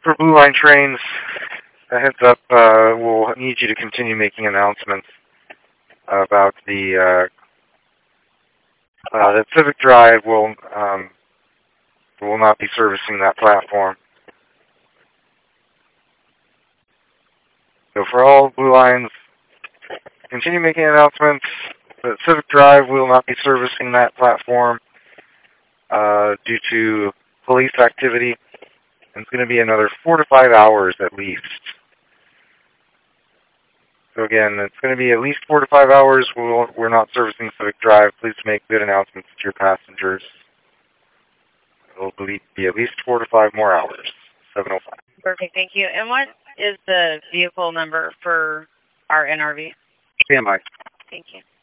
For Blue Line trains, a heads up, we'll need you to continue making announcements about that Civic Drive will not be servicing that platform. So for all Blue Lines, continue making announcements that Civic Drive will not be servicing that platform due to police activity. And it's going to be another 4 to 5 hours at least. So again, it's going to be at least 4 to 5 hours. We're not servicing Civic Drive. Please make good announcements to your passengers. It will be at least 4 to 5 more hours. 7:05. Perfect, thank you. And what is the vehicle number for our NRV? Standby. Thank you.